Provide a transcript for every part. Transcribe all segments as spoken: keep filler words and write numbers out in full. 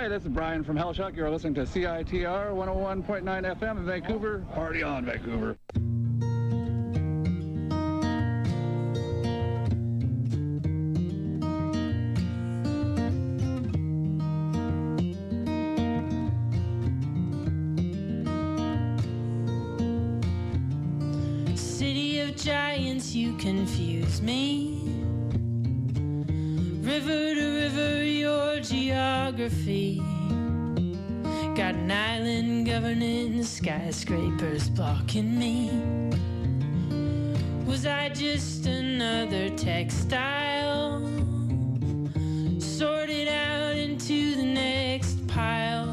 Hi, this is Brian from Hellshock. You're listening to C I T R one oh one point nine F M in Vancouver. Party on, Vancouver. City of giants, you confuse me. River to river, your geography. Got an island governing skyscrapers blocking me. Was I just another textile, sorted out into the next pile,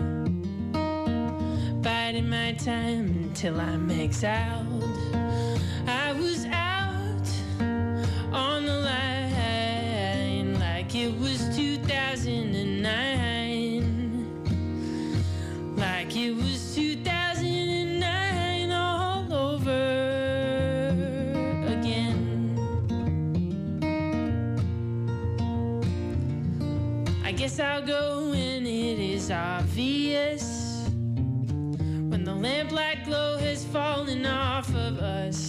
biding my time until I'm exiled? I was out on the line like it was two thousand nine, like it was two thousand nine all over again. I guess I'll go when it is obvious, when the lamplight glow has fallen off of us,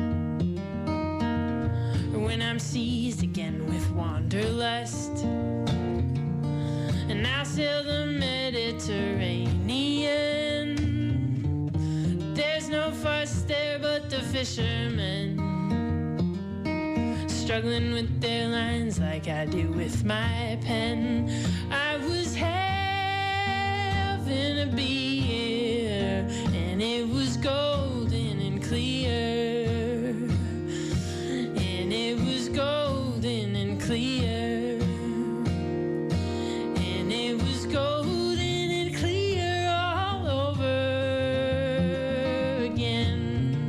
or when I'm seized again with wanderlust, and I'll sail the Mediterranean. There's no fuss there but the fishermen, struggling with their lines like I do with my pen. I was having a beer, and it was golden and clear, and it was golden and clear, and it was golden and clear all over again.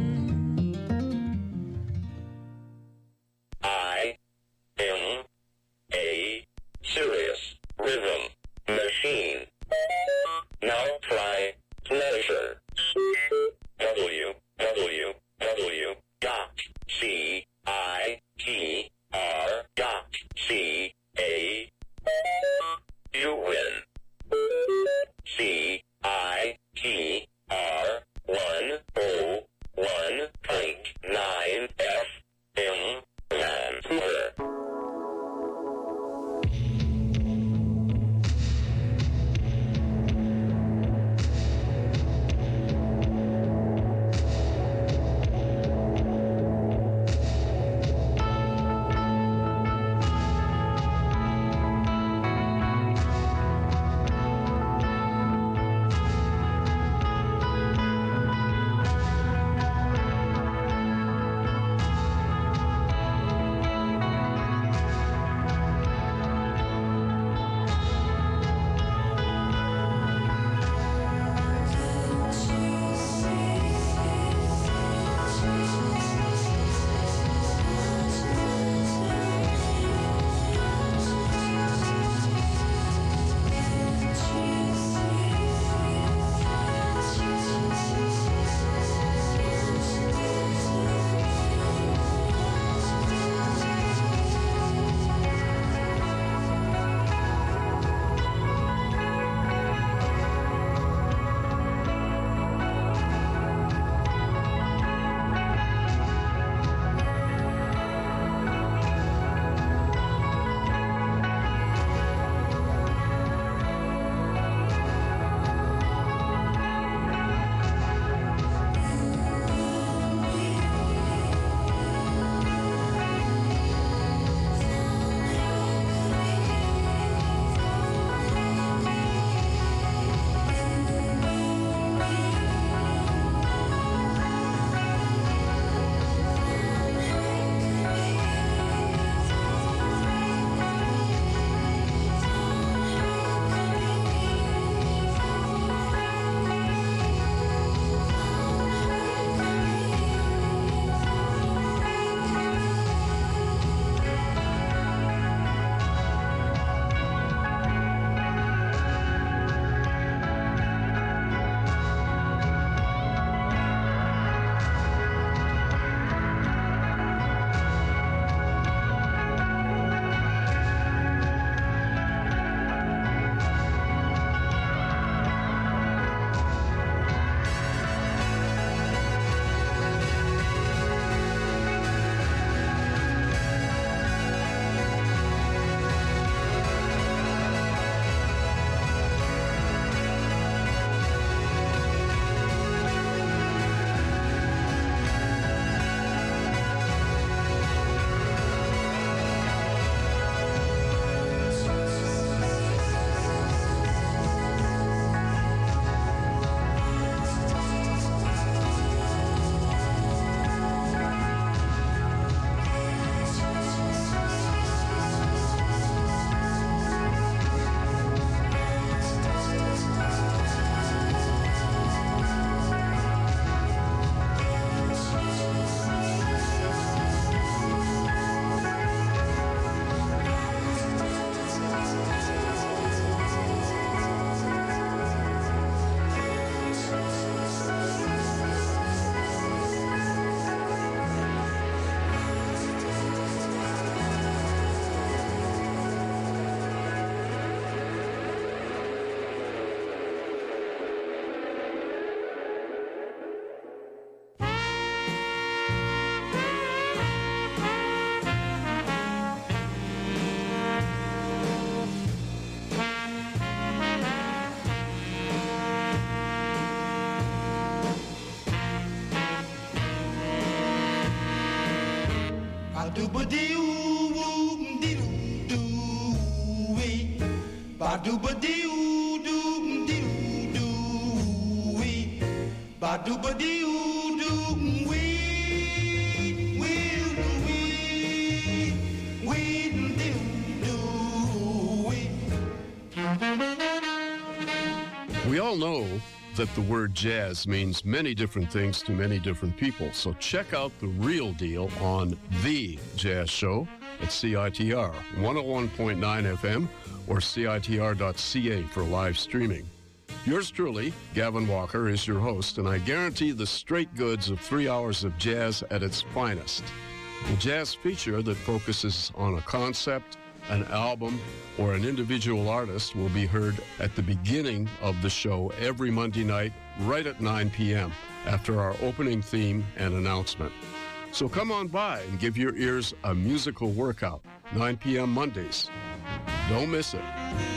I am a serious rhythm machine. Now try Ba-doo-ba-dee-oo-woo-dee-doo-doo-wee. Ba-doo-ba-dee-oo-doo-doo-wee. Ba-doo-ba-dee-oo-doo-wee. We all know that the word jazz means many different things to many different people, so check out The Real Deal on The Jazz Show at C I T R one oh one point nine F M or C I T R dot C A for live streaming. Yours truly, Gavin Walker, is your host, and I guarantee the straight goods of three hours of jazz at its finest. A jazz feature that focuses on a concept, an album, or an individual artist will be heard at the beginning of the show every Monday night, right at nine p.m., after our opening theme and announcement. So come on by and give your ears a musical workout, nine p.m. Mondays. Don't miss it.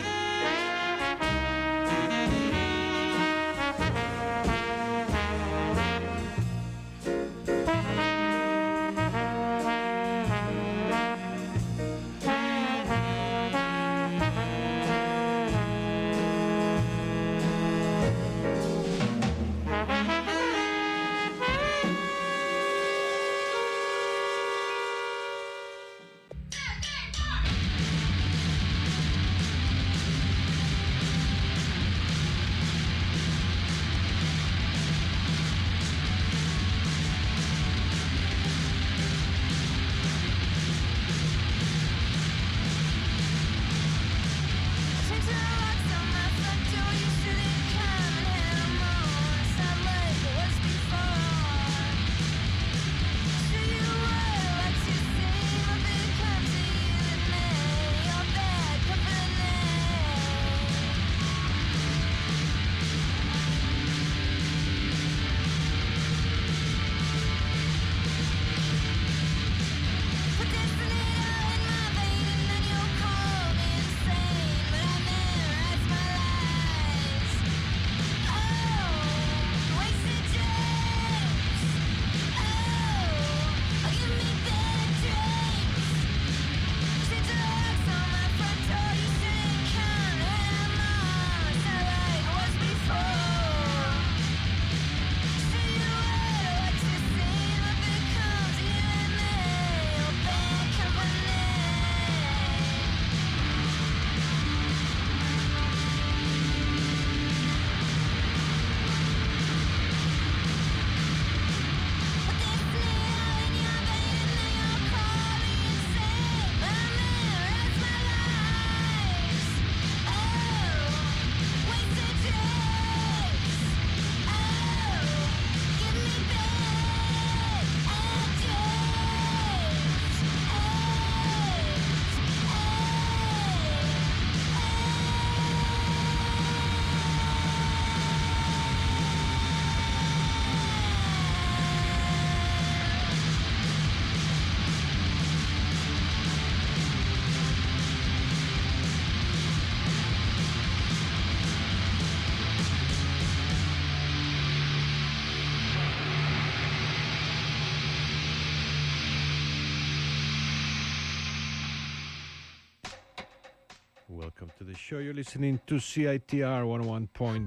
Welcome to the show. You're listening to C I T R one oh one point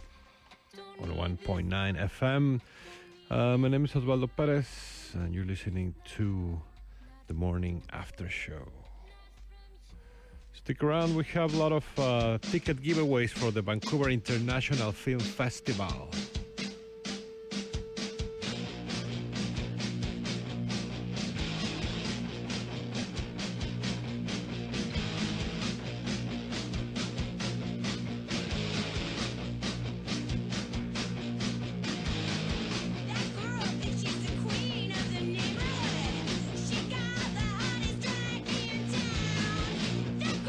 nine F M. Uh, my name is Osvaldo Perez, and you're listening to the Morning After Show. Stick around. We have a lot of uh, ticket giveaways for the Vancouver International Film Festival.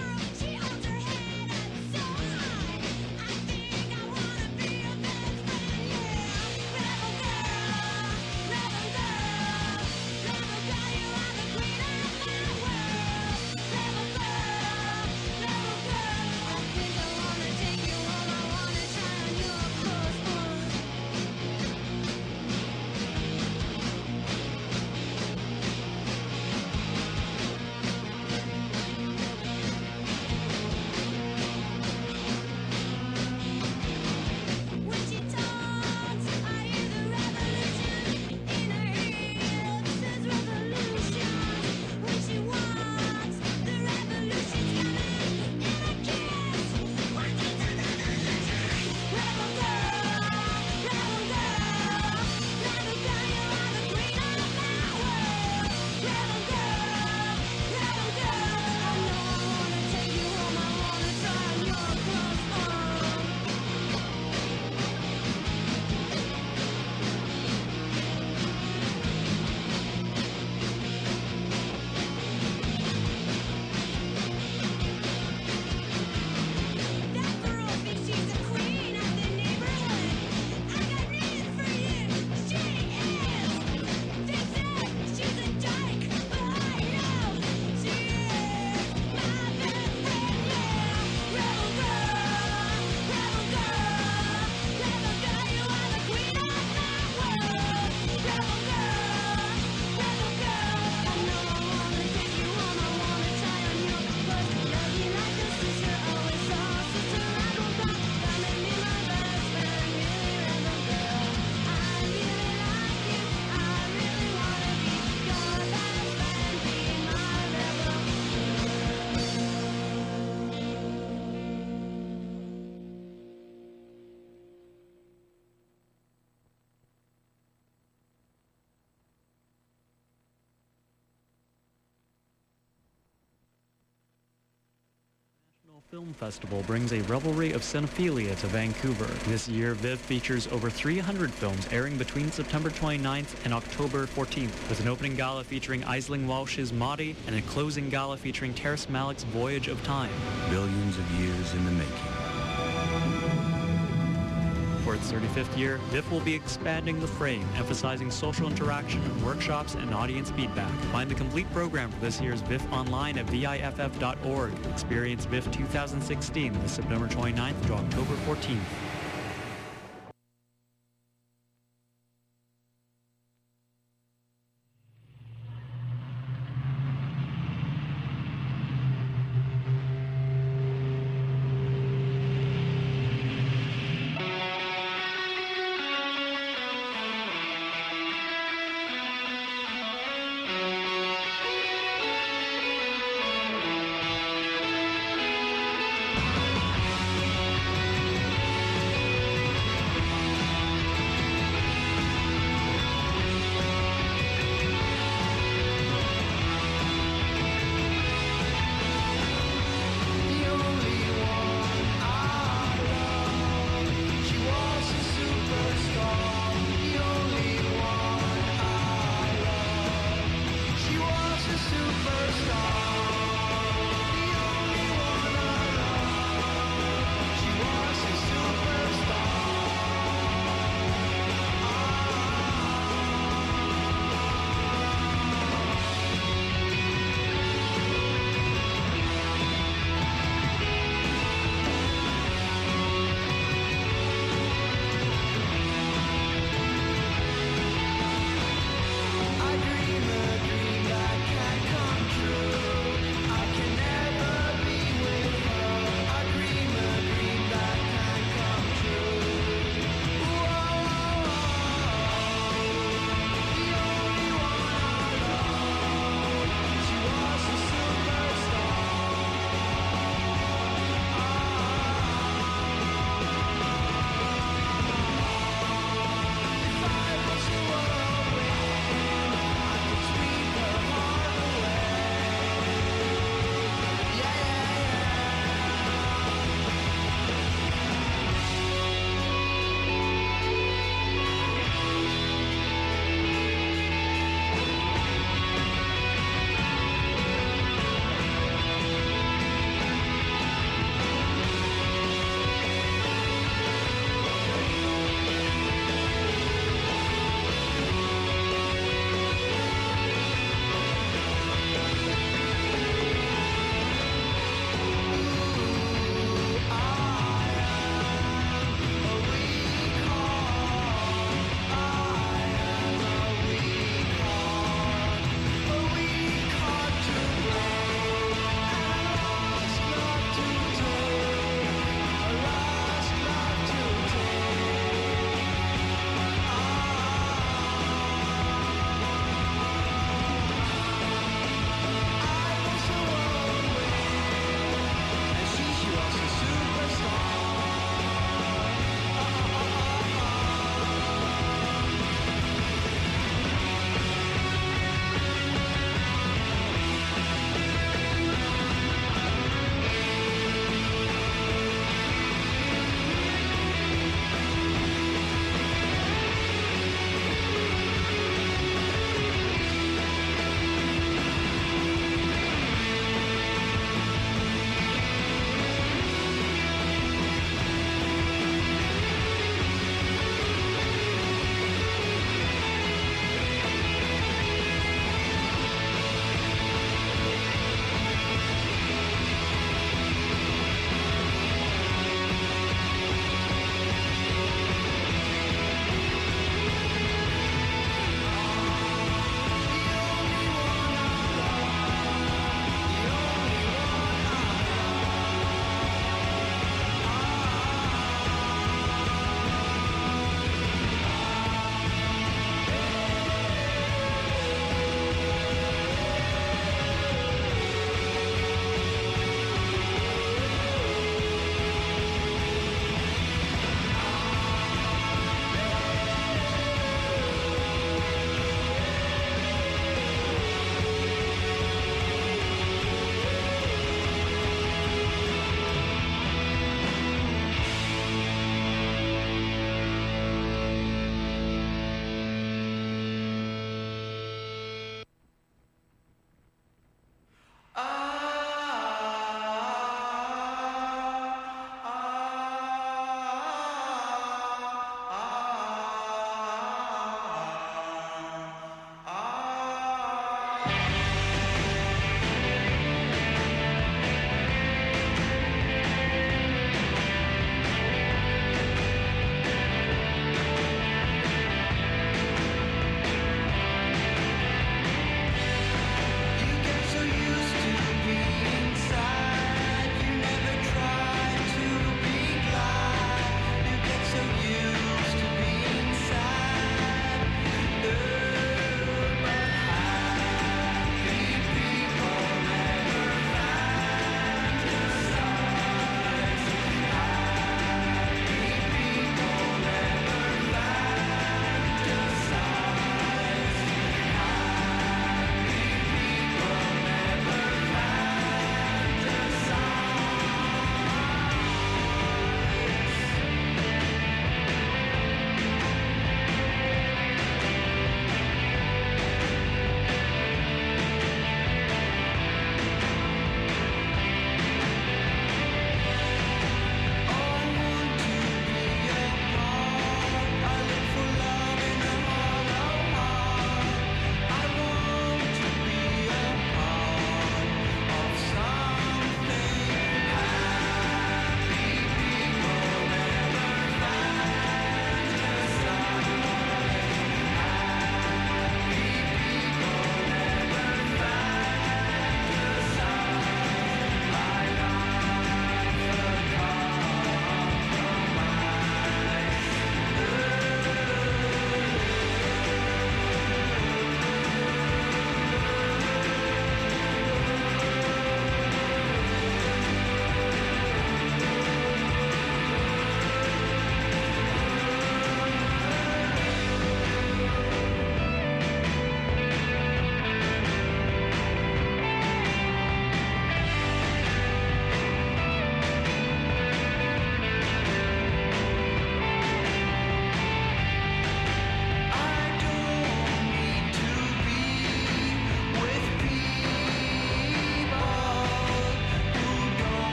She holds her head up so high. I think I wanna be a best friend. Film Festival brings a revelry of cinephilia to Vancouver. This year, V I V features over three hundred films airing between September twenty-ninth and October fourteenth, with an opening gala featuring Aisling Walsh's Maudie and a closing gala featuring Terrace Malick's Voyage of Time. Billions of years in the making. For its thirty-fifth year, V I F will be expanding the frame, emphasizing social interaction, workshops, and audience feedback. Find the complete program for this year's V I F online at V I F F dot org. Experience V I F twenty sixteen this September twenty-ninth to October fourteenth.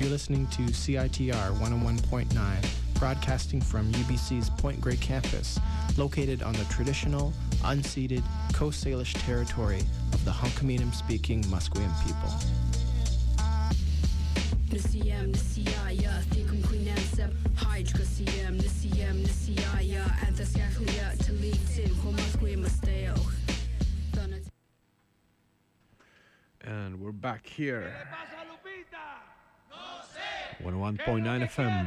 You're listening to C I T R one oh one point nine, broadcasting from U B C's Point Grey campus, located on the traditional, unceded Coast Salish territory of the Hunkaminam-speaking Musqueam people. Nisiyam Nisiyaya Thikum Queenansep Hydra Siyam Nisiyam Nisiyaya Anthasyakhlia Talitin Homasque Masteo. And we're back here. one oh one point nine F M.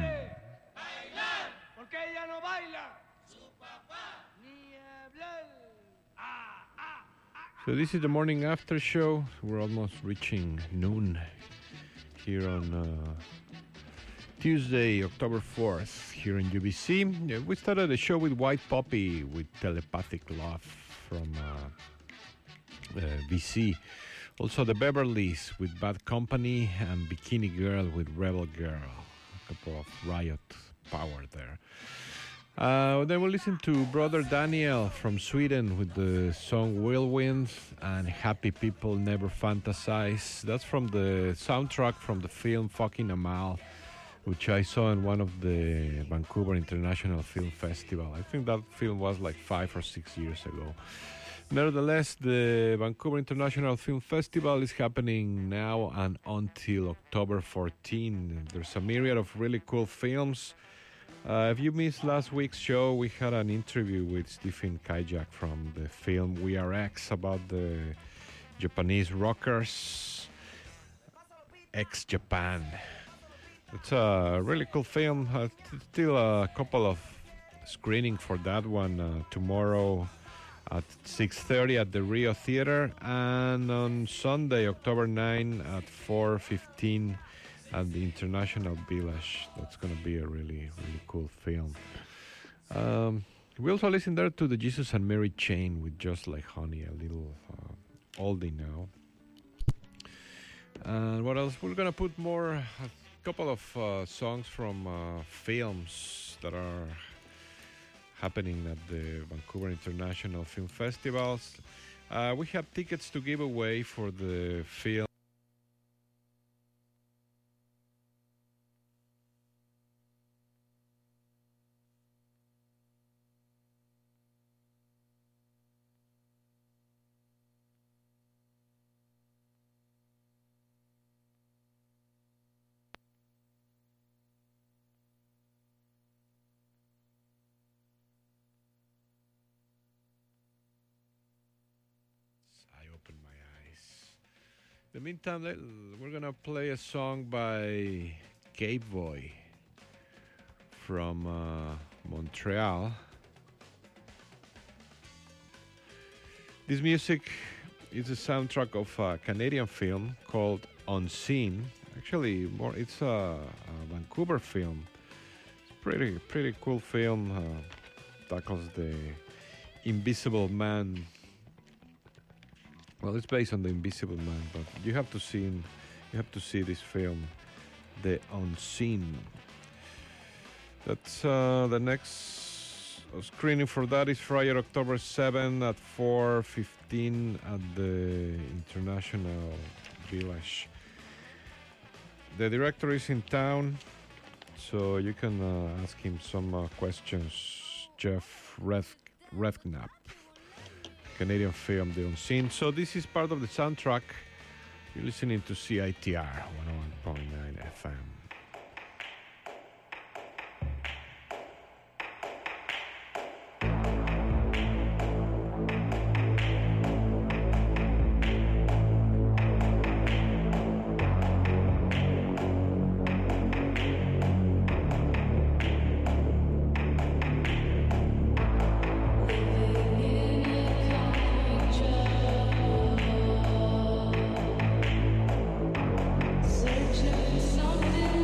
So this is the morning after show. We're almost reaching noon here on uh, Tuesday, October fourth, here in U B C. Yeah, we started the show with White Poppy with Telepathic Love from uh, uh, V C. Also the Beverlys with Bad Company and Bikini Girl with Rebel Girl. A couple of Riot power there. Uh, then we'll listen to Brother Daniel from Sweden with the song Whirlwind and Happy People Never Fantasize. That's from the soundtrack from the film Fucking Amal, which I saw in one of the Vancouver International Film Festival. I think that film was like five or six years ago. Nevertheless, the Vancouver International Film Festival is happening now and until October fourteenth. There's a myriad of really cool films. Uh, if you missed last week's show, we had an interview with Stephen Kajak from the film We Are X about the Japanese rockers, ex-Japan. It's a really cool film. Uh, still a couple of screenings for that one uh, tomorrow at six thirty at the Rio Theater, and on Sunday, October ninth at four fifteen at the International Village. That's going to be a really, really cool film. Um, we also listen there to the Jesus and Mary Chain with Just Like Honey, a little uh, oldie now. And what else? We're going to put more, a couple of uh, songs from uh, films that are happening at the Vancouver International Film Festivals. Uh, we have tickets to give away for the film In the meantime, we're going to play a song by Cave Boy from uh, Montreal. This music is a soundtrack of a Canadian film called Unseen. Actually, more it's a, a Vancouver film. It's pretty, pretty cool film. Uh, tackles the Invisible Man. Well, it's based on The Invisible Man, but you have to see you have to see this film, The Unseen. That's uh, the next screening for that is Friday, October seventh at four fifteen at the International Village. The director is in town, so you can uh, ask him some uh, questions. Jeff Reth- Redknapp. Canadian film, The Unseen. So this is part of the soundtrack. You're listening to C I T R one oh one point nine F M. Searching for something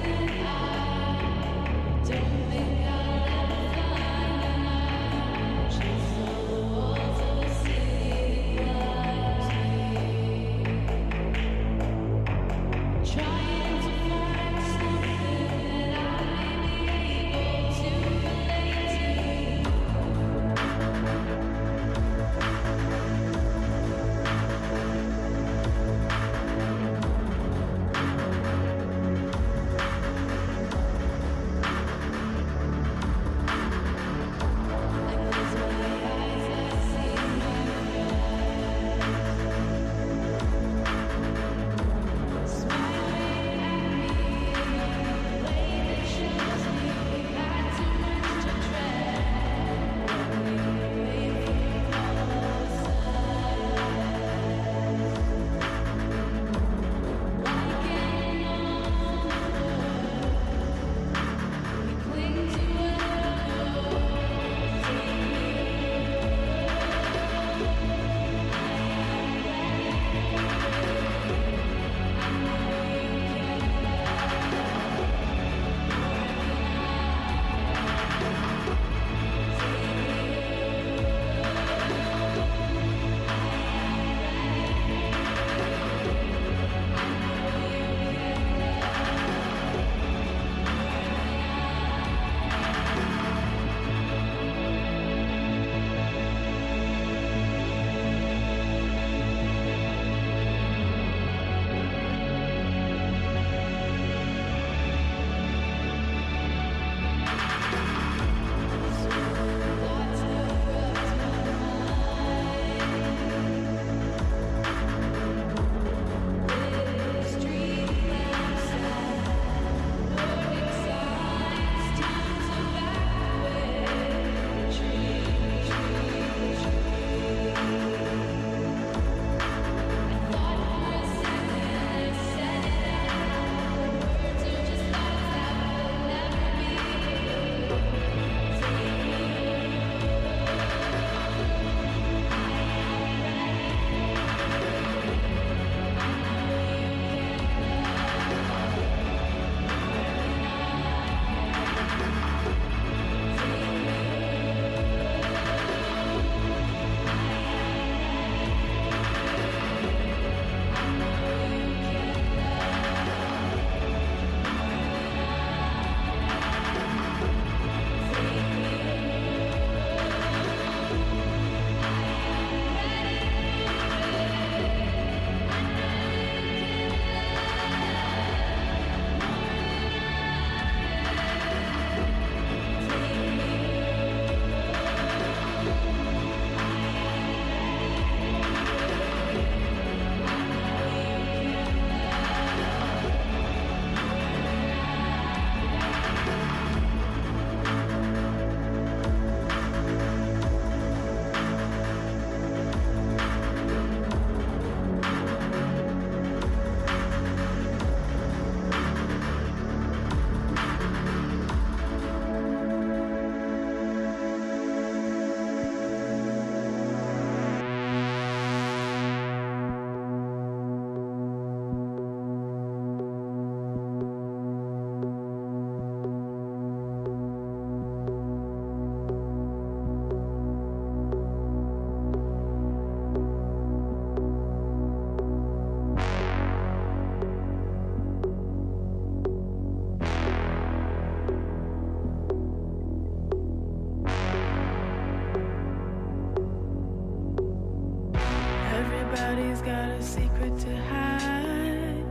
got a secret to hide.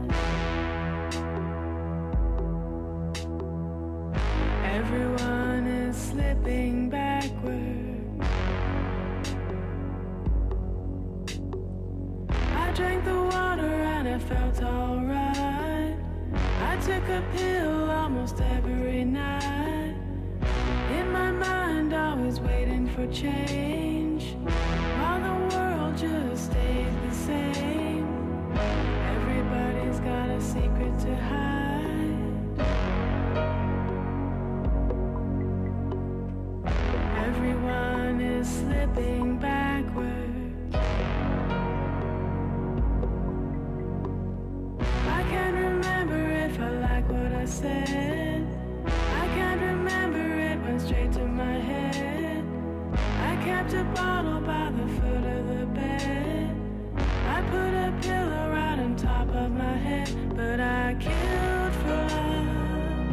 Everyone is slipping backward. I drank the water and I felt alright. I took a pill almost every night. In my mind, always waiting for change, while the world just stayed the same. Everybody's got a secret to hide. Everyone is slipping backward. I can't remember if I like what I said. I can't remember, it went straight to my head. I kept a bottle by the foot of the bed. I put a pillow right on top of my head, but I killed for love.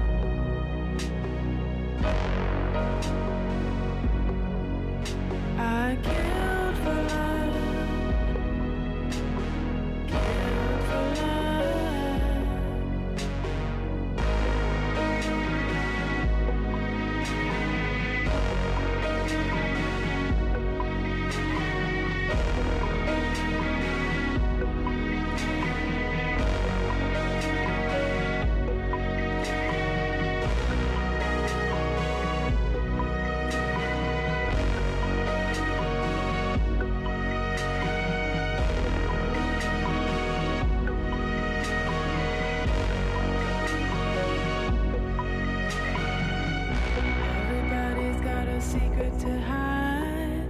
I killed for love. Killed for love. Everybody's got a secret to hide.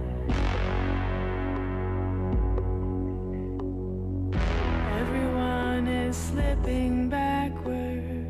Everyone is slipping backward.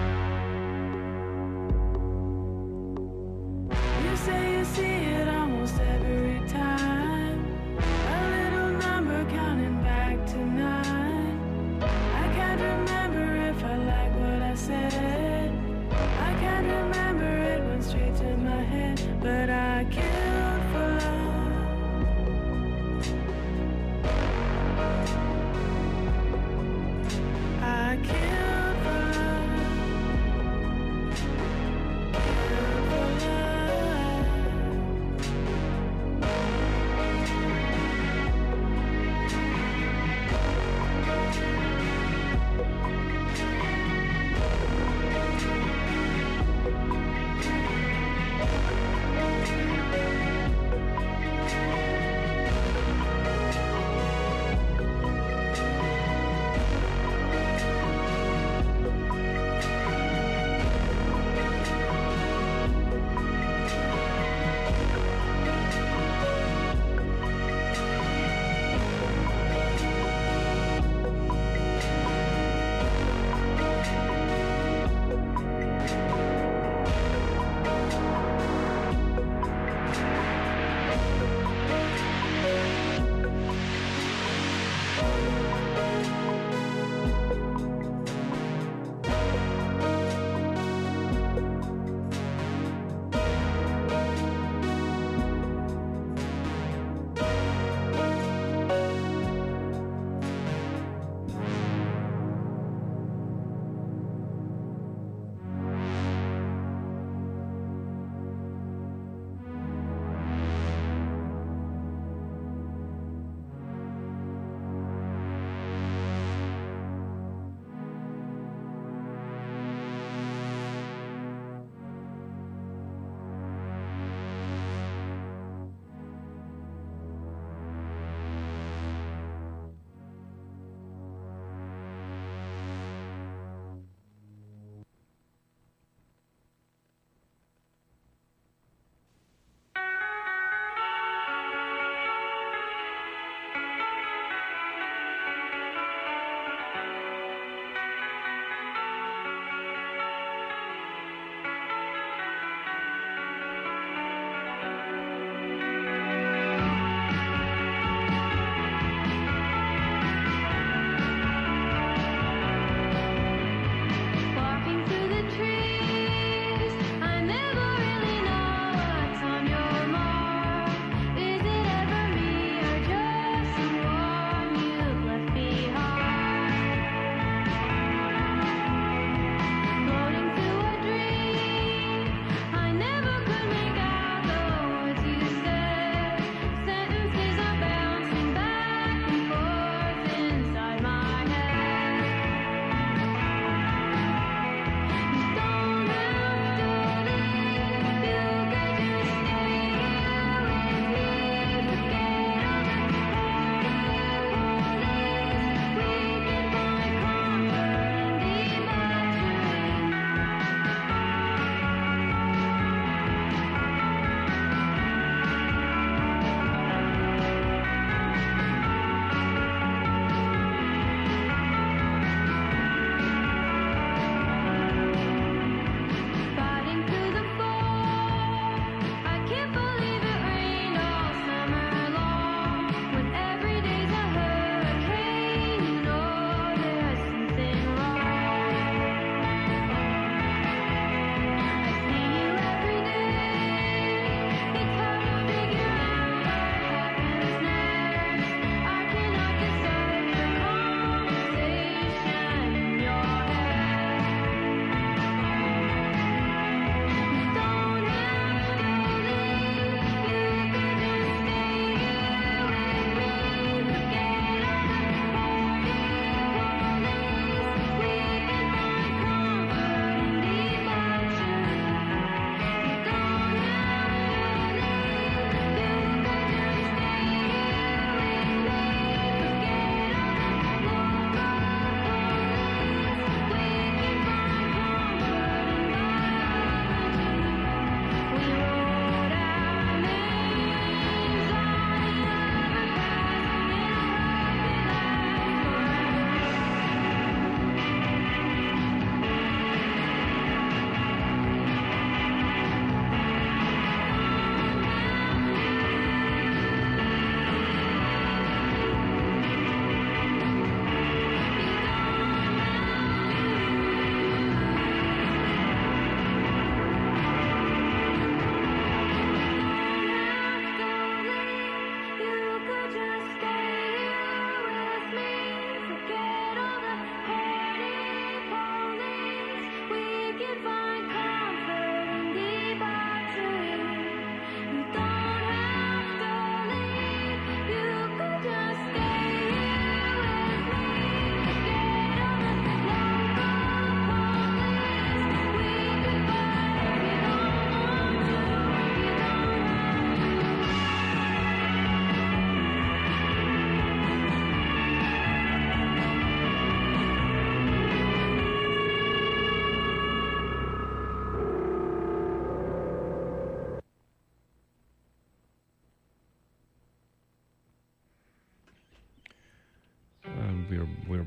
You say you see it almost every time. A little number counting back to nine. I can't remember if I like what I said. I can't remember, it went straight to my head, but I killed for love. I killed for love. Killed for love.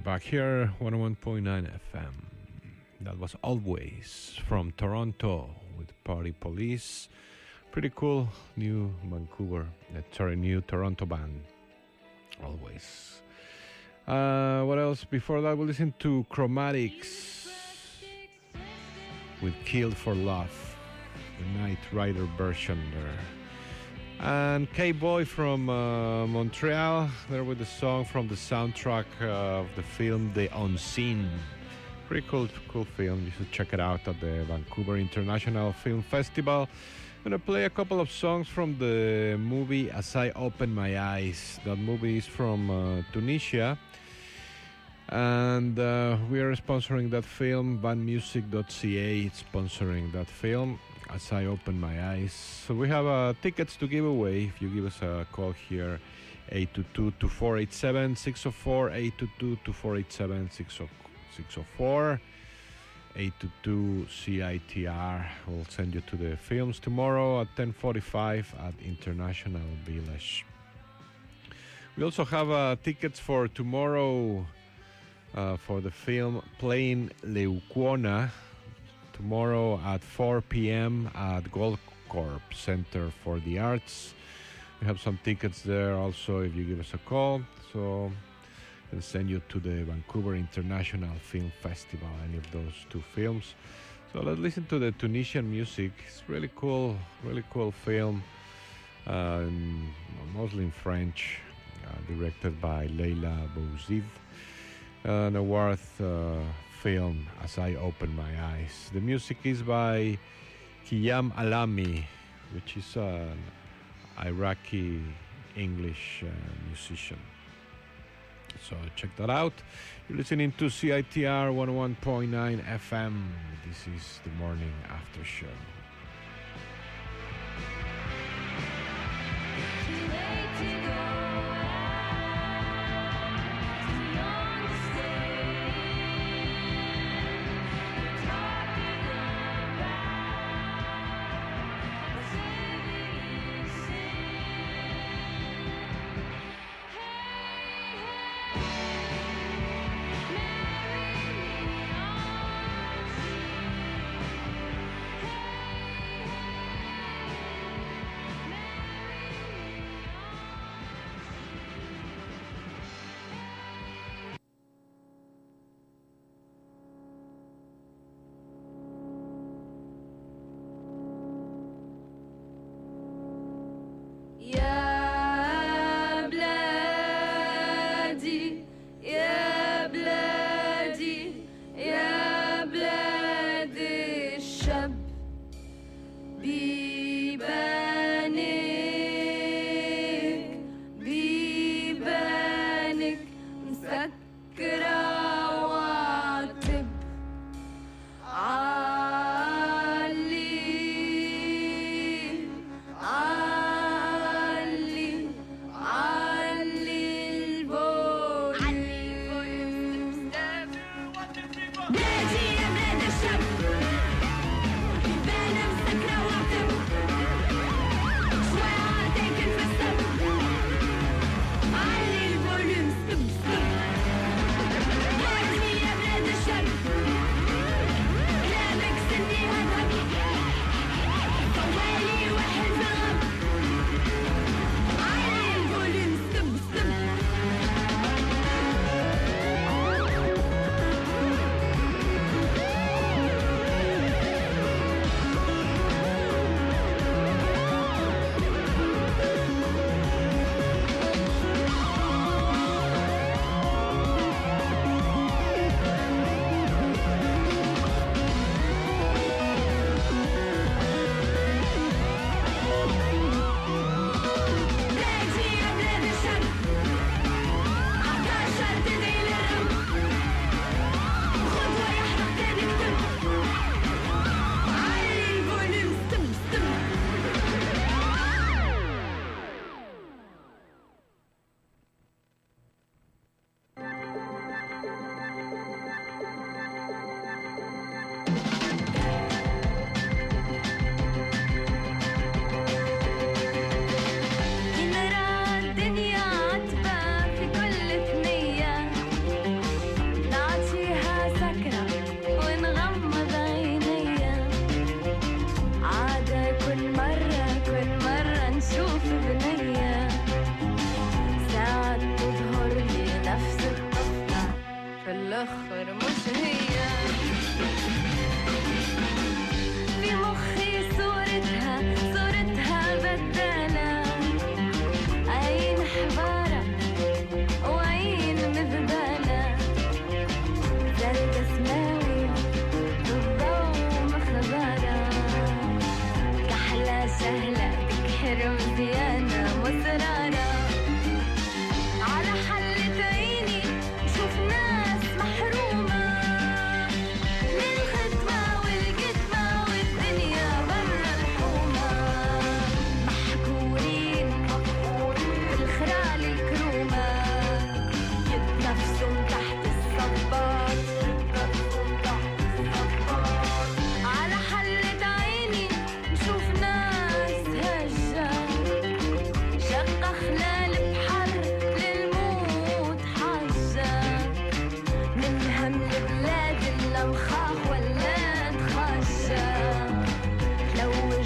back here, one oh one point nine F M. That was Always from Toronto with Party Police. Pretty cool new Vancouver, uh, sorry, new Toronto band. Always. Uh, what else? Before that, we listened to Chromatics with Killed for Love, the Night Rider version there. And K-Boy from uh, Montreal, there with the song from the soundtrack uh, of the film The Unseen. Pretty cool, cool film. You should check it out at the Vancouver International Film Festival. I'm going to play a couple of songs from the movie As I Open My Eyes. That movie is from uh, Tunisia. And uh, we are sponsoring that film. van music dot c a is sponsoring that film, As I Open My Eyes. So we have uh, tickets to give away if you give us a call here, eight two two, two four eight seven, six oh four, eight two two, two four eight seven, six oh four, eight two two C I T R. We'll send you to the films tomorrow at ten forty-five at International Village. We also have uh, tickets for tomorrow uh, for the film Playing Leucona, tomorrow at four p.m. at Goldcorp Center for the Arts. We have some tickets there also if you give us a call. So we'll send you to the Vancouver International Film Festival, any of those two films. So let's listen to the Tunisian music. It's really cool, really cool film, uh, in, mostly in French, uh, directed by Leila Bouziv. An award uh, film, As I Open My Eyes. The music is by Kiyam Alami, which is an Iraqi English uh, musician. So check that out. You're listening to C I T R one oh one point nine F M. This is the morning after show.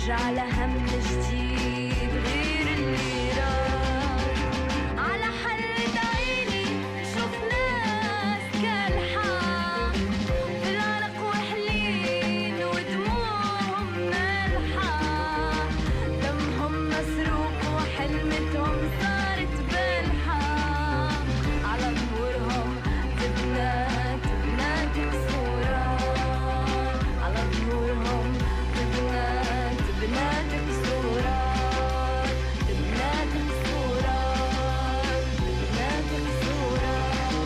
نرجع لهم جديد غير اللي راح على حلة عيني شوف ناس كالحة في العرق وحلين ودموعهم مالحة دمهم مسروق وحلمتهم صارت بلحة على ظهورهم تبنى تبنى تكسورة على ظهورهم تبنى تبنى تكسورة تبنى تكسورة تبنى تكسورة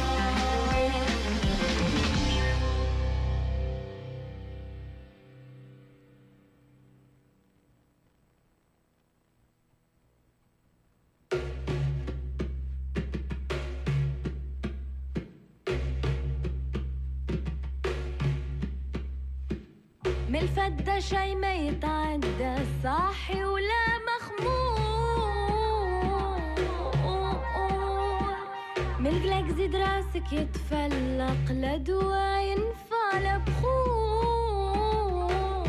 من الفدة شي ما يتعدى صاحي ولا مخمور من القلق زيد راسك يتفلق لدوا ينفع لبخور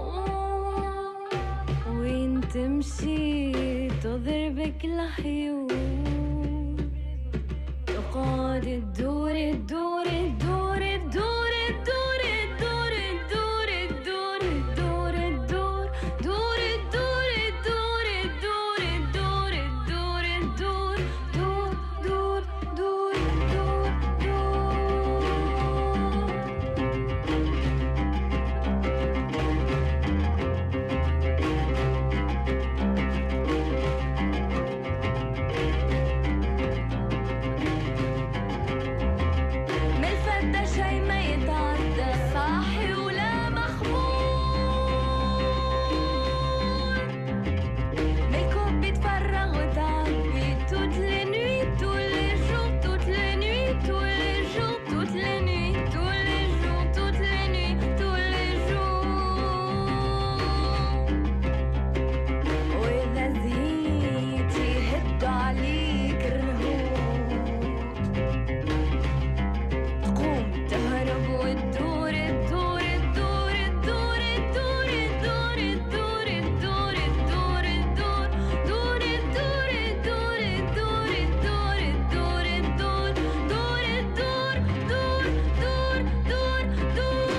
وين تمشي تضربك الحيور تقعد تدور تدور تدور تدور تدور تدور تدور تدور تدور دور دور دور دور دور دور دور دور دور دور دور من الفدة شي ما يتعدى صاحي ولا مخمور من الكوب بيتفرغ وتعبي toute les nuits tous les jours toutes les nuits tous les jours toutes les nuits tous les jours toutes les nuits tous les jours وإذا زهيت يهدوا عليك الرهوب تقوم تهرب وتدور تدور تدور تدور تدور تدور تدور تدور تدور دور دور دور دور دور دور دور دور دور دور دور دور دور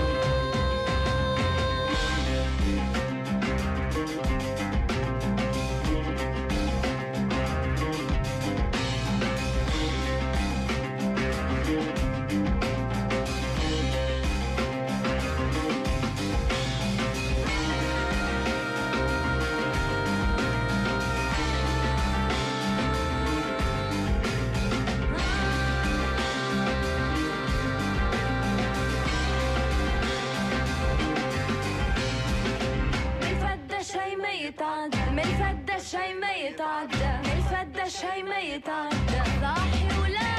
من الفدة شي ما يتعدى من الفدة شي ما يتعدى من الفدة شي ما يتعدى صاحي ولا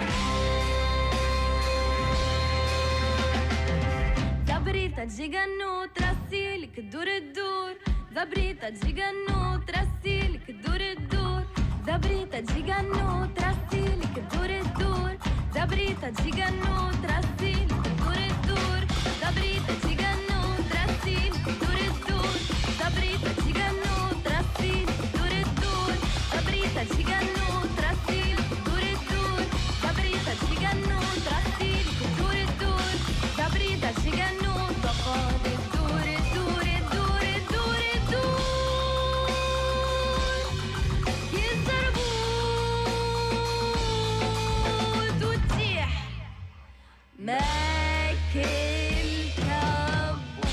مخمور زبريتها تجي قنوت راسيلك تدور الدور زبريتها تجي قنوت راسيلك تدور الدور زبريتها تجي قنوت راسيلك تدور الدور زبريتها تجي قنوت راسيلك تدور الدور زبريتها تجي قنوت راسيلك تدور الدور زبريتها تجي قنوت راسيلك تدور الدور زبريتها تجي قنوت راسيلك تدور الدور زبريتها تجي قنوت راسيلك تدور الدور زبريتها تجي قنوت بقعد تدور تدور تدور تدور تدور يزربوت وتسيح ماكل كبوت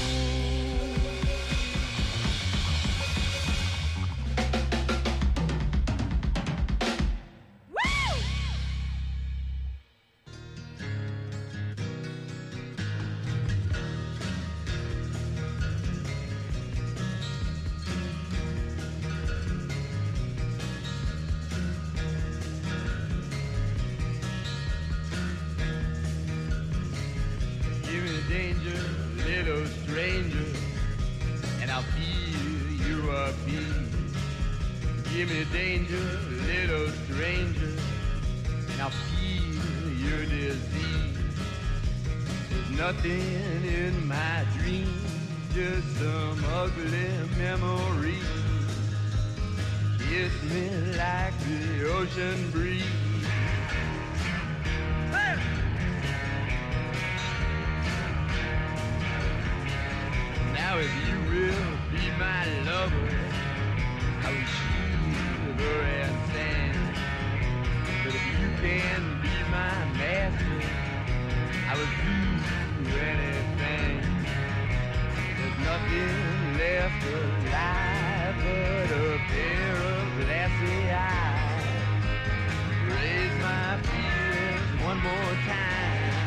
Give me danger, little stranger, and I'll feel your appeal. Give me danger, little stranger, and I'll feel your disease. There's nothing in my dreams just some ugly memories. Kiss me like the ocean breeze. Now if you will be my lover, I will shiver and stand. But if you can be my master, I will do anything. There's nothing left alive but a pair of glassy eyes. Raise my feelings one more time.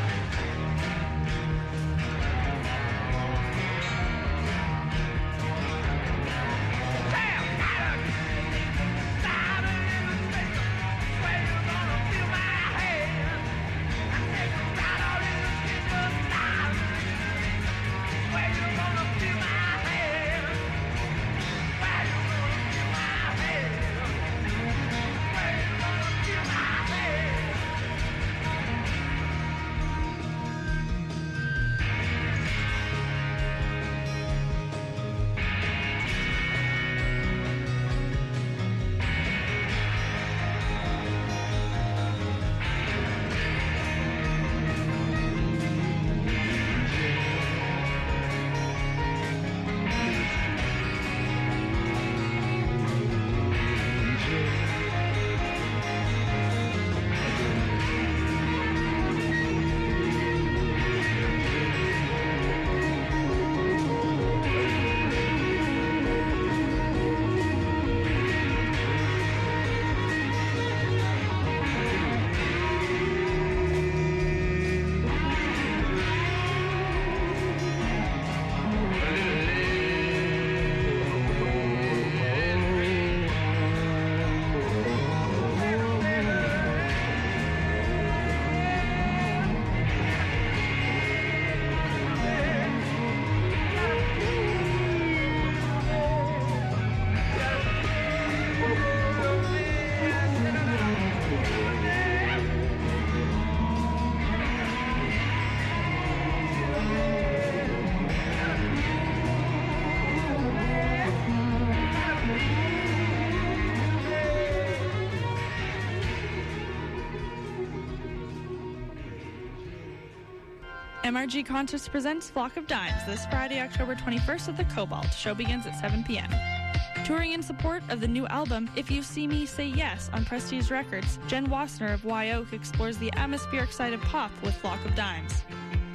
M R G Concerts presents Flock of Dimes this Friday, October twenty-first at the Cobalt. Show begins at seven p.m. Touring in support of the new album, If You See Me, Say Yes, on Prestige Records, Jen Wassner of Y Oak explores the atmospheric side of pop with Flock of Dimes.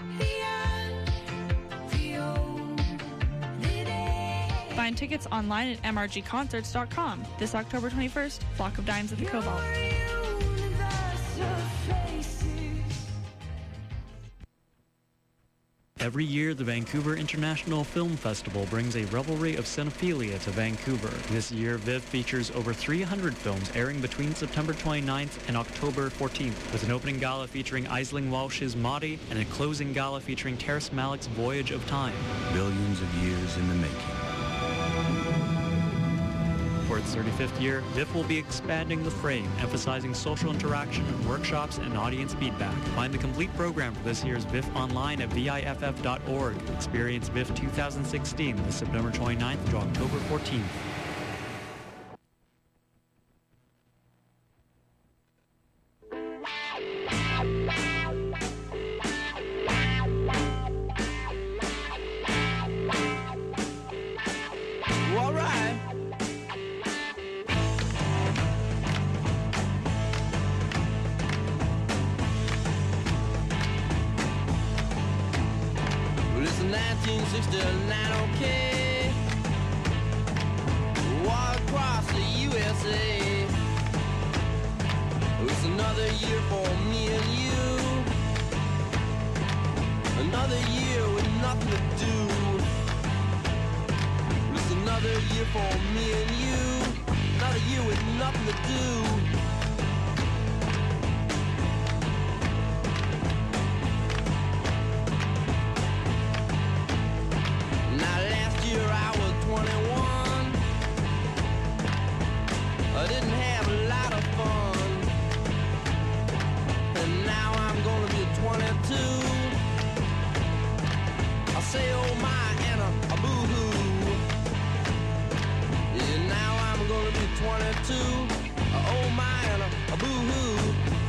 Find tickets online at m r g concerts dot com. This October twenty-first, Flock of Dimes at the Cobalt. Every year, the Vancouver International Film Festival brings a revelry of cinephilia to Vancouver. This year, V I V features over three hundred films airing between September twenty-ninth and October fourteenth, with an opening gala featuring Aisling Walsh's Maudie and a closing gala featuring Terrace Malick's Voyage of Time. Billions of years in the making. For its thirty-fifth year, V I F will be expanding the frame, emphasizing social interaction, workshops, and audience feedback. Find the complete program for this year's V I F online at V I F F dot org. Experience V I F two thousand sixteen this September twenty-ninth to October fourteenth. nineteen sixty-nine, okay. Walk across the U S A. It's another year for me and you. Another year with nothing to do. It's another year for me and you. Another year with nothing to do. I didn't have a lot of fun, and now I'm gonna be twenty-two. I say oh my and a, a twenty-two. Oh my, and a, a boo-hoo.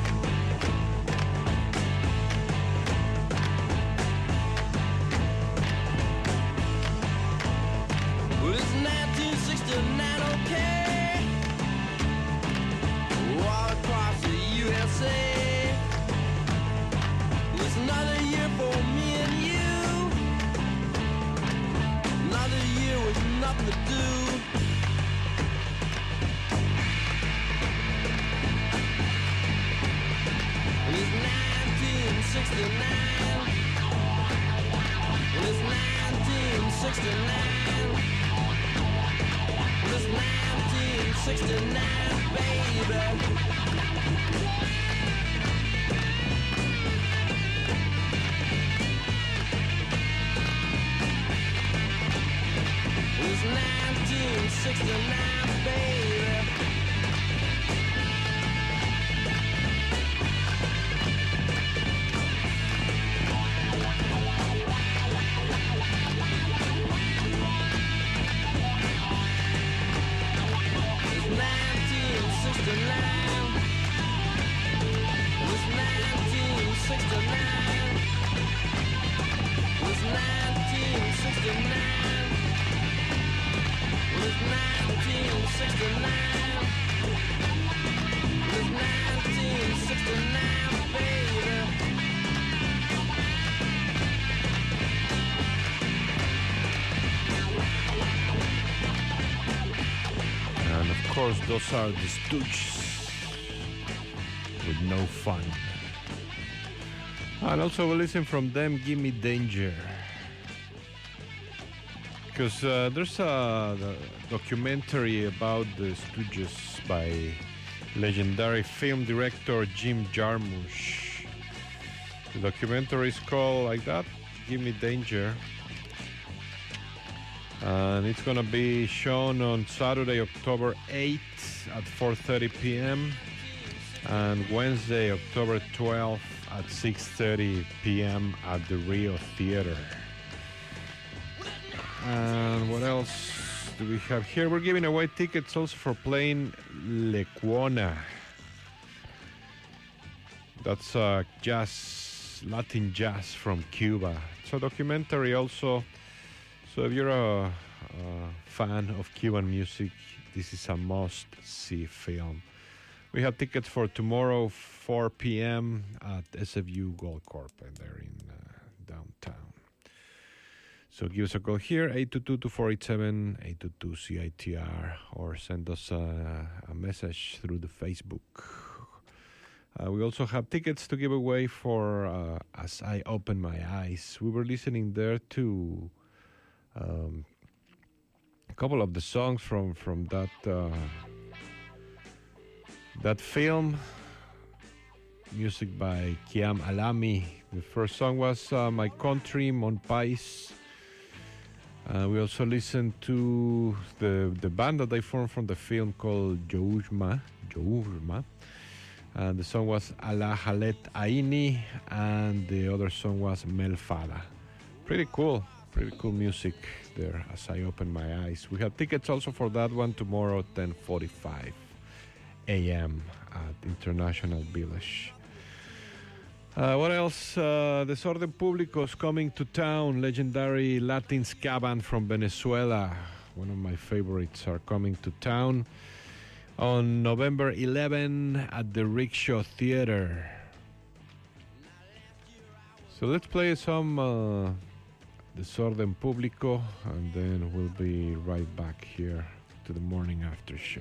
Well, it's nineteen sixty-nine, okay. All across the U S A. Well, it's another year for me and you. Another year with nothing to do. Well, it's nineteen sixty-nine. Well, it's nineteen sixty-nine. Well, it's nineteen sixty-nine, baby. It's nineteen sixty-nine, baby. It's nineteen sixty-nine. It's nineteen sixty-nine. It's nineteen sixty-nine. It's nineteen sixty-nine. It's nineteen sixty-nine, baby. And of course, those are the Stooges with No Fun. And also we listen from them, Gimme Danger. Because uh, there's a documentary about the Stooges by legendary film director Jim Jarmusch. The documentary is called like that, Gimme Danger. And it's going to be shown on Saturday, October eighth at four thirty p.m. and Wednesday, October twelfth at six thirty p.m. at the Rio Theater. And what else do we have here? We're giving away tickets also for playing Lecuona. That's uh, jazz, Latin jazz from Cuba. It's a documentary also. So if you're a, a fan of Cuban music, this is a must-see film. We have tickets for tomorrow, four p.m. at S F U Gold Corp, and they're in uh, downtown. So give us a call here, eight two two, two four eight seven, eight two two C I T R, or send us a, a message through the Facebook. Uh, we also have tickets to give away for uh, As I Open My Eyes. We were listening there to um, a couple of the songs from, from that, uh, that film. Music by Kiam Alami. The first song was uh, My Country, Mon Pais. Uh, we also listened to the the band that they formed from the film called Jourma. Jourma. Uh, the song was Ala Halet Aini, and the other song was Melfada. Pretty cool, pretty cool music there as I open my eyes. We have tickets also for that one tomorrow, ten forty-five a.m. at International Village. Uh, what else? Uh, Desorden Público is coming to town. Legendary Latin ska band from Venezuela. One of my favorites are coming to town on November eleventh at the Rickshaw Theater. So let's play some uh, Desorden Público, and then we'll be right back here to the morning after show.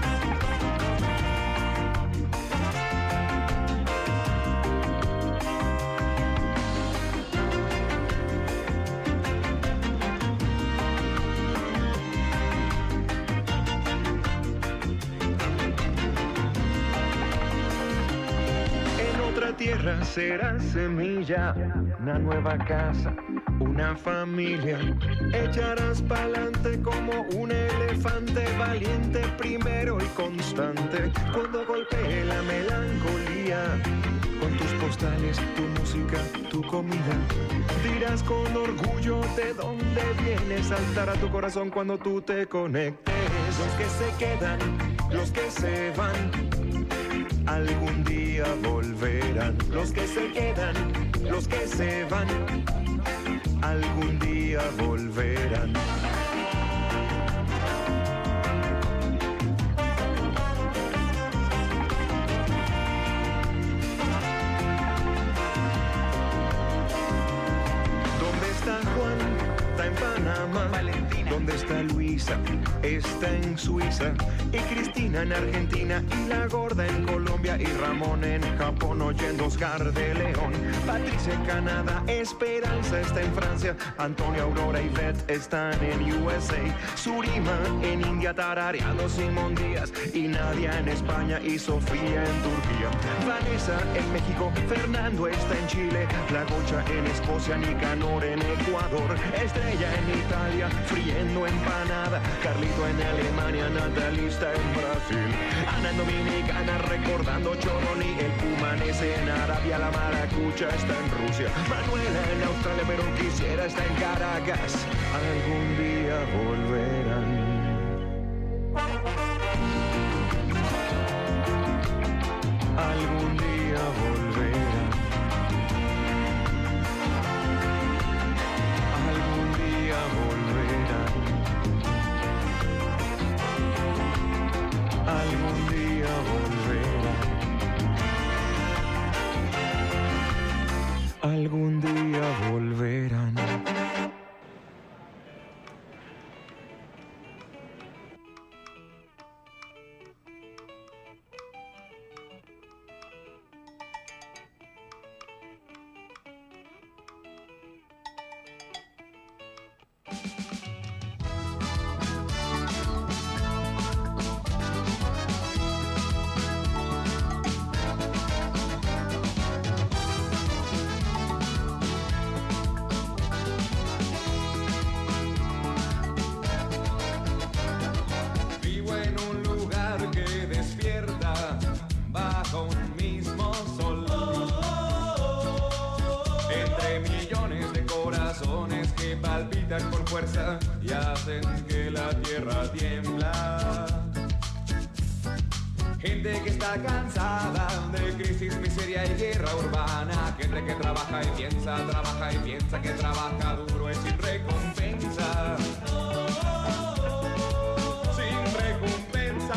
la tierra será semilla, una nueva casa, una familia. Echarás pa'lante como un elefante, valiente primero y constante. Cuando golpee la melancolía, con tus postales, tu música, tu comida, dirás con orgullo de dónde vienes. Saltará tu corazón cuando tú te conectes. Los que se quedan, los que se van, algún día volverán. Los que se quedan, los que se van, algún día volverán. ¿Dónde está Juan? Está en Panamá. Valentina. ¿Dónde está Luisa? Está en Suiza. Y Cristina en Argentina. Y la gorda en Colombia. Y Ramón en Japón oyendo Oscar de León. Patricia en Canadá. Esperanza está en Francia. Antonio, Aurora y Beth están en U S A. Surima en India tarareando Simón Díaz. Y Nadia en España y Sofía en Turquía. Vanessa en México. Fernando está en Chile. La Gocha en Escocia. Nicanor en Ecuador. Estrella en Italia. Friendo empanada. Carlito en Alemania. Natalista en Brasil. Ana en Dominicana recordando Choroni. El Cumanese en Arabia. La Maracucha está en Rusia. Manuela en Australia pero quisiera estar en Caracas. Algún día volverán. Algún día volverán. Algún día volverán. Algún día volverán. Algún día volverán. Con fuerza y hacen que la tierra tiembla. Gente que está cansada de crisis, miseria y guerra urbana. Gente que trabaja y piensa, trabaja y piensa que trabaja duro es sin recompensa. Sin recompensa.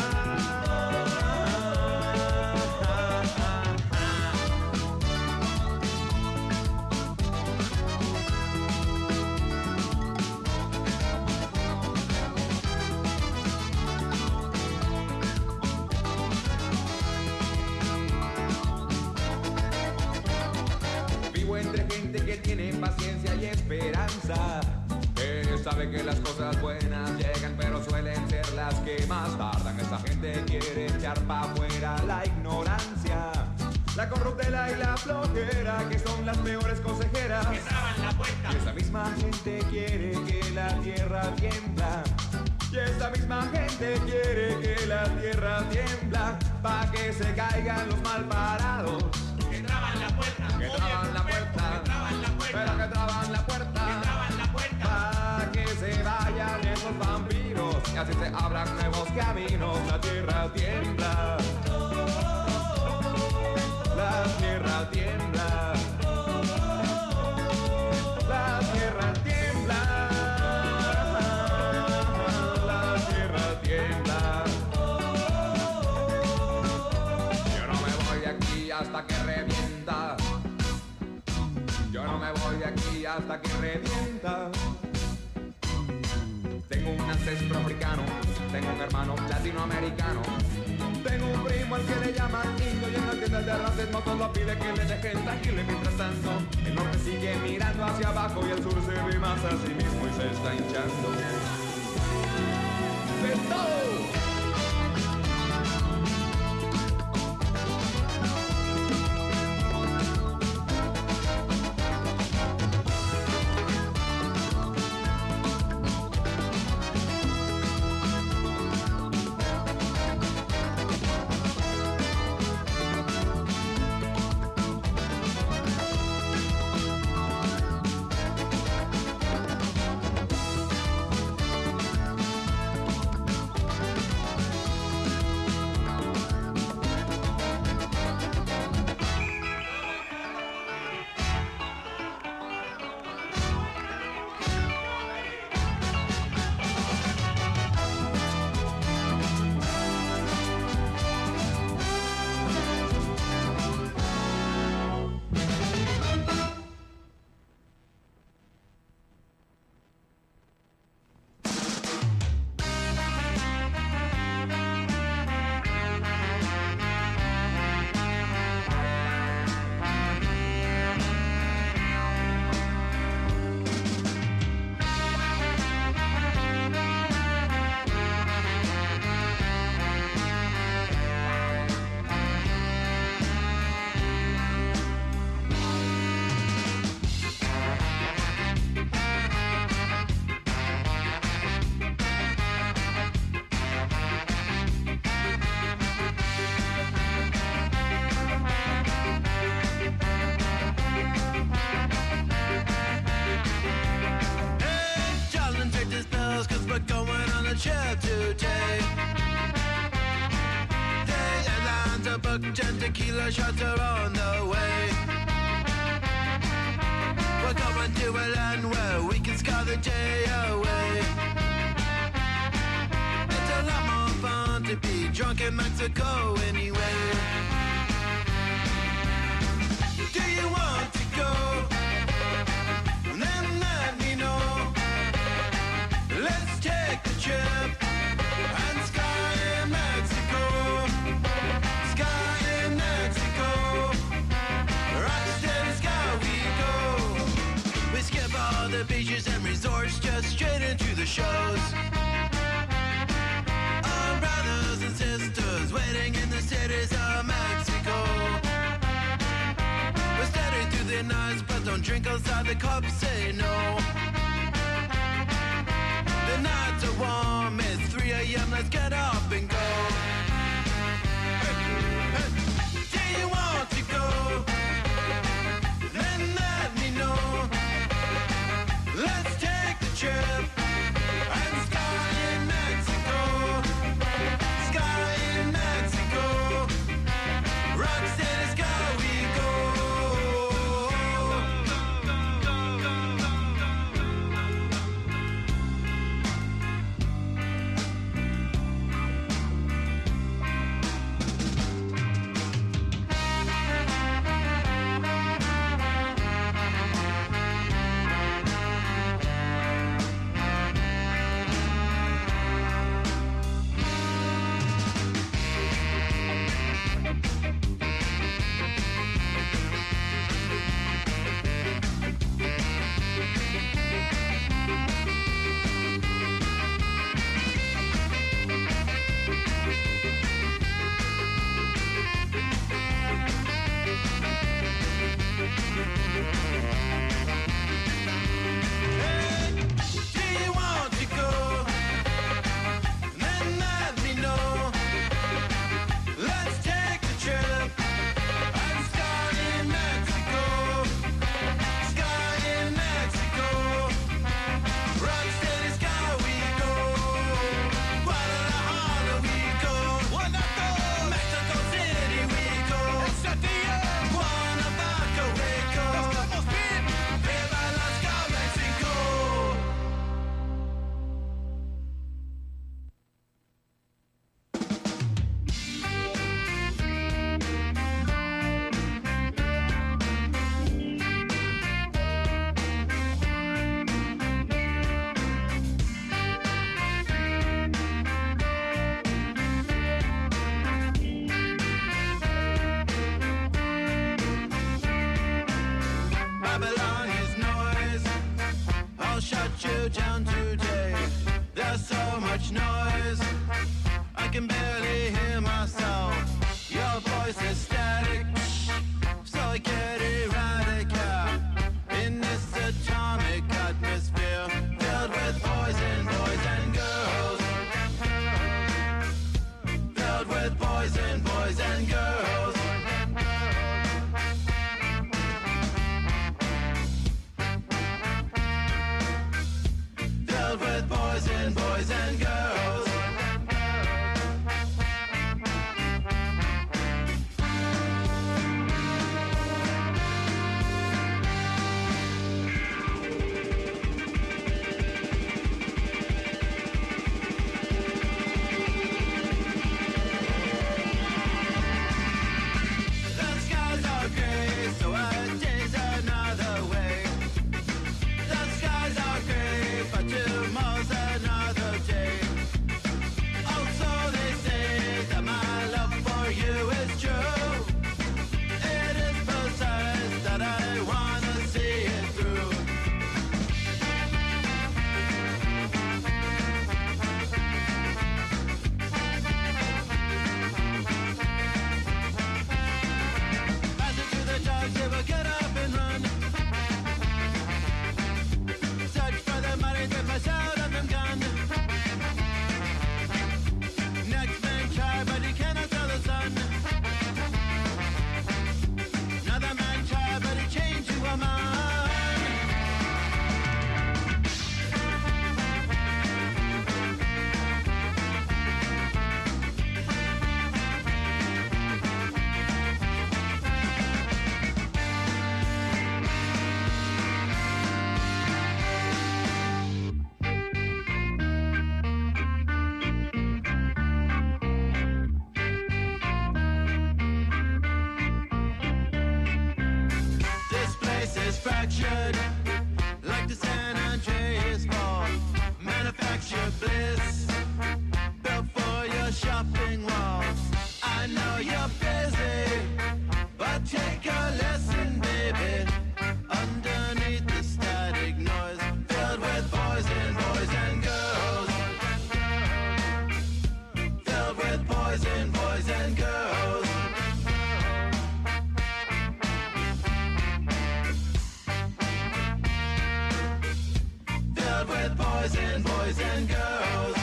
Tienen paciencia y esperanza, que sabe que las cosas buenas llegan pero suelen ser las que más tardan. Esa gente quiere echar pa' afuera la ignorancia, la corruptela y la flojera, que son las peores consejeras que traban la puerta. Y esa misma gente quiere que la tierra tiembla. Y esa misma gente quiere que la tierra tiembla, pa' que se caigan los malparados que traban la puerta, que traban la puerta, pero que traban la puerta, que traban la puerta, para que se vayan esos vampiros y así se abran nuevos caminos. La tierra tiembla, la tierra tiembla, la tierra tiembla, la tierra tiembla. Yo no me voy de aquí hasta que revienta. Yo no me voy de aquí hasta que revienta. Tengo un ancestro africano, tengo un hermano latinoamericano, tengo un primo al que le llaman indio y en la tienda de racismo solo pide que le dejen tranquilo. Y mientras tanto, el norte sigue mirando hacia abajo y el sur se ve más a sí mismo y se está hinchando. ¡De todo! Punch and tequila shots are on the way. We're going to a land where we can scar the day away. It's a lot more fun to be drunk in Mexico anyway. Do you want to go? Then let me know. Let's take the trip and sky in Mexico. Sky in Mexico. Rocksteady sky we go. We skip all the beaches and resorts just straight into the shows. Our brothers and sisters waiting in the cities of Mexico. We're steady through the nights, but don't drink outside the club, say no. The nights are warm, it's three a.m., let's get up and go. Hey, hey. Do you want to go? Then let me know. Let's take the trip and sky in Mexico. Sky in Mexico. Rocksteady sky we go. is fractured like the San Andreas Fault. Manufactured bliss built for your shopping wall. I know you're busy, but take a lesson, baby. Underneath the static noise, filled with boys and boys and girls. Filled with boys and boys and girls. Filled with boys and boys and girls.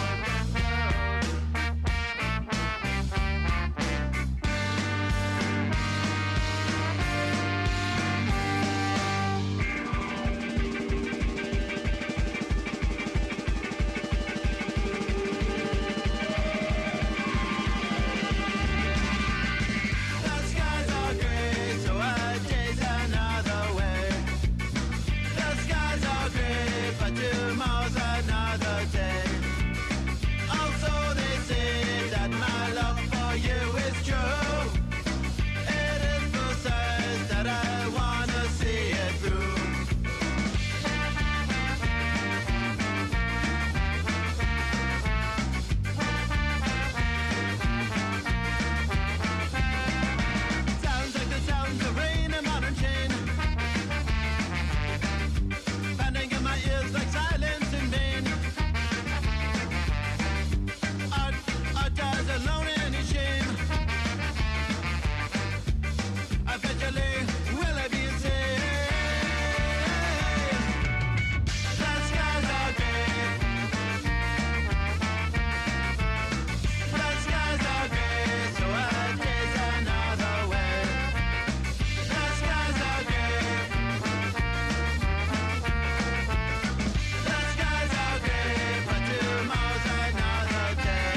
Tomorrow's another day. Also they say that my love for you is true. It is precise that I wanna see it through. Sounds like the sounds of rain in modern chain. Pounding in my ears like silence in vain. Art, art dies alone in his shame. Eventually, will I be insane? The skies are gray. The skies are gray, so I gaze another way. The skies are gray. The skies are gray, but tomorrow's another day.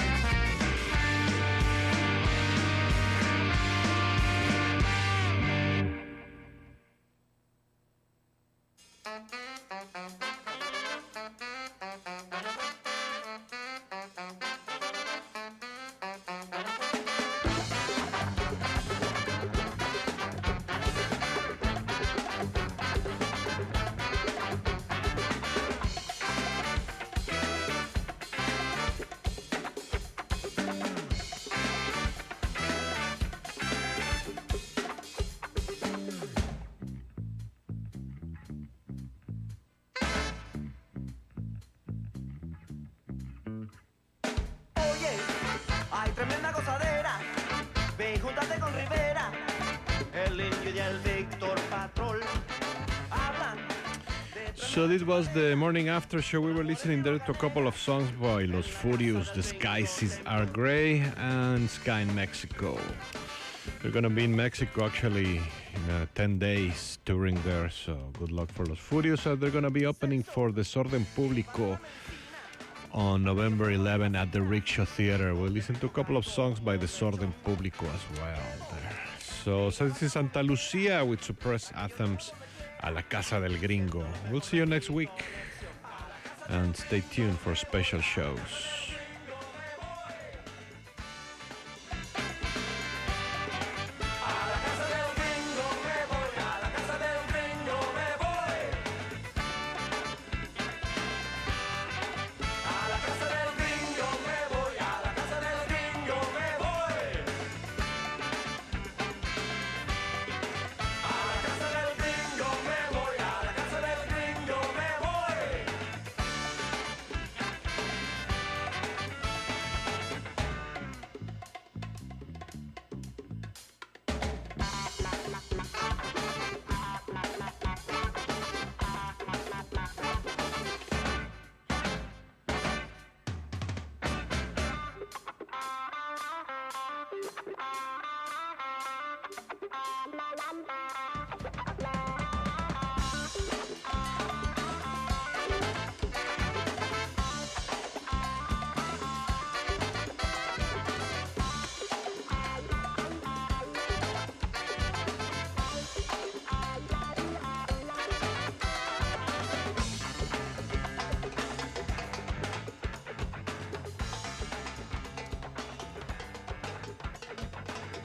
Oye, hay tremenda gozadera. Ven, júntate con Rivera. El Indio y el Víctor Patrol hablan. So this was the morning after show. We were listening there to a couple of songs by Los Furious, The Skies is Are Gray, and Sky in Mexico. They're going to be in Mexico actually in uh, ten days touring there, so good luck for Los Furious. Uh, they're going to be opening for Desorden Público on November eleventh at the Rickshaw Theater. We'll listen to a couple of songs by Desorden Público as well there. So, so this is Santa Lucia with suppressed anthems a la Casa del Gringo. We'll see you next week, and stay tuned for special shows.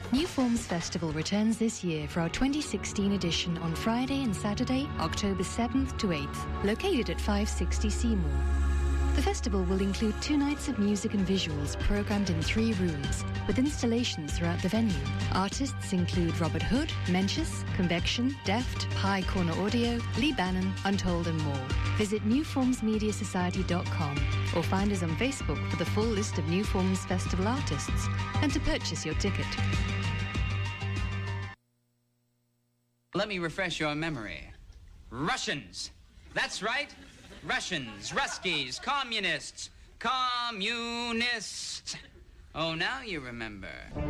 New Forms Festival returns this year for our twenty sixteen edition on Friday and Saturday, October seventh to eighth, located at five sixty Seymour. The festival will include two nights of music and visuals programmed in three rooms, with installations throughout the venue. Artists include Robert Hood, Mencius, Convection, Deft, High Corner Audio, Lee Bannon, Untold and more. Visit new forms media society dot com or find us on Facebook for the full list of New Forms Festival artists and to purchase your ticket. Let me refresh your memory. Russians. That's right. Russians, Ruskies, communists, communists. Oh, now you remember.